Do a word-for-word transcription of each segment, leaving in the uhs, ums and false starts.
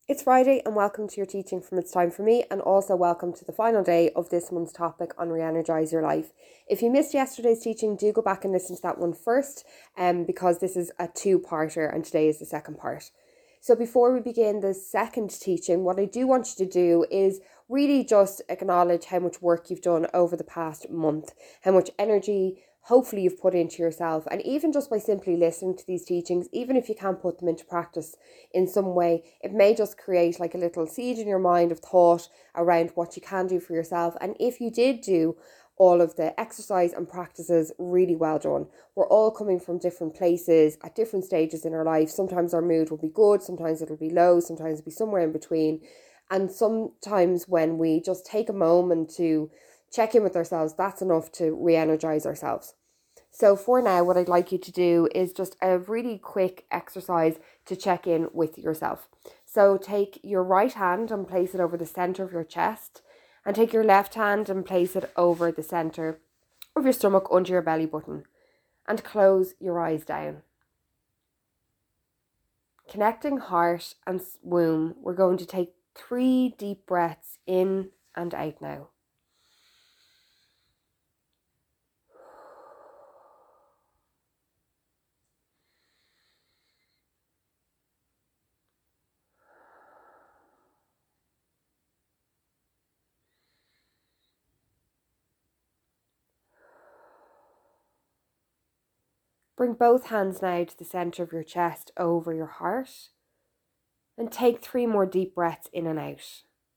It's Friday and welcome to your teaching from It's Time For Me, and also welcome to the final day of this month's topic on Re-Energize Your Life. If you missed yesterday's teaching, do go back and listen to that one first um, because this is a two-parter and today is the second part. So before we begin the second teaching, what I do want you to do is really just acknowledge how much work you've done over the past month, how much energy hopefully you've put into yourself, and even just by simply listening to these teachings, even if you can't put them into practice in some way, it may just create like a little seed in your mind of thought around what you can do for yourself. And if you did do all of the exercise and practices, really well done. We're all coming from different places at different stages in our life. Sometimes our mood will be good, sometimes it'll be low, sometimes it'll be somewhere in between. And sometimes when we just take a moment to check in with ourselves, that's enough to re-energize ourselves. So for now, what I'd like you to do is just a really quick exercise to check in with yourself. So take your right hand and place it over the center of your chest, and take your left hand and place it over the center of your stomach under your belly button, and close your eyes down. Connecting heart and womb, we're going to take three deep breaths in and out now. Bring both hands now to the center of your chest over your heart, and take three more deep breaths in and out.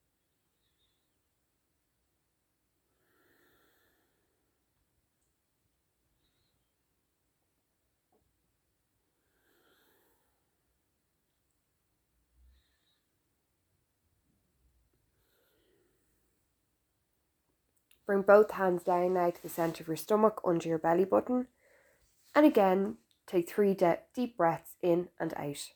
Bring both hands down now to the center of your stomach under your belly button, and again take three de- deep breaths in and out.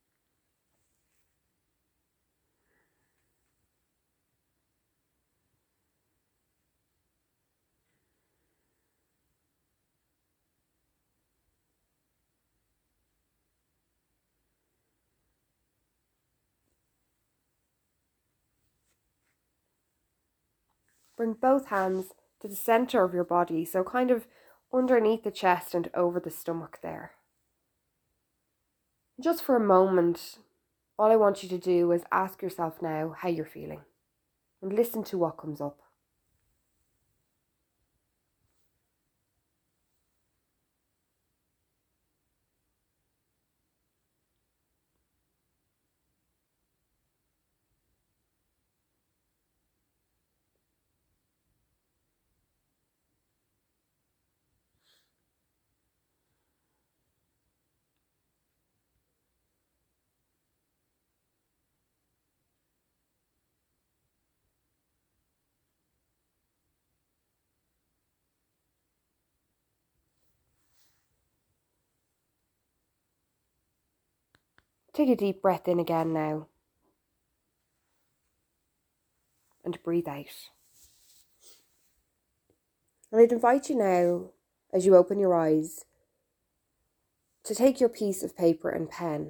Bring both hands to the center of your body, so kind of underneath the chest and over the stomach there. Just for a moment, all I want you to do is ask yourself now how you're feeling, and listen to what comes up. Take a deep breath in again now, and breathe out. And I'd invite you now, as you open your eyes, to take your piece of paper and pen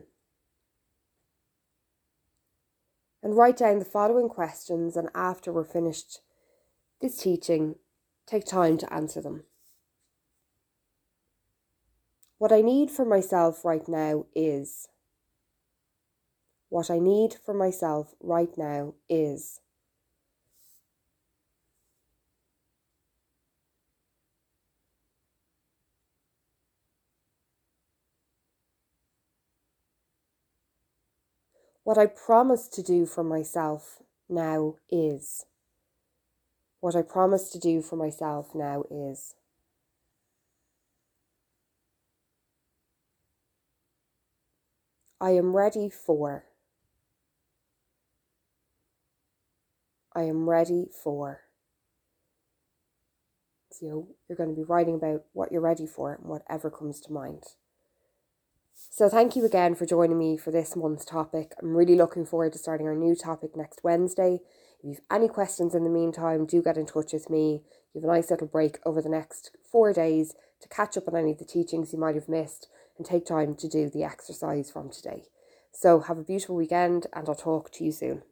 and write down the following questions, and after we're finished this teaching, take time to answer them. What I need for myself right now is. What I need for myself right now is. What I promise to do for myself now is. What I promise to do for myself now is. I am ready for. I am ready for. So you're going to be writing about what you're ready for and whatever comes to mind. So thank you again for joining me for this month's topic. I'm really looking forward to starting our new topic next Wednesday. If you have any questions in the meantime, do get in touch with me. You have a nice little break over the next four days to catch up on any of the teachings you might have missed and take time to do the exercise from today. So have a beautiful weekend, and I'll talk to you soon.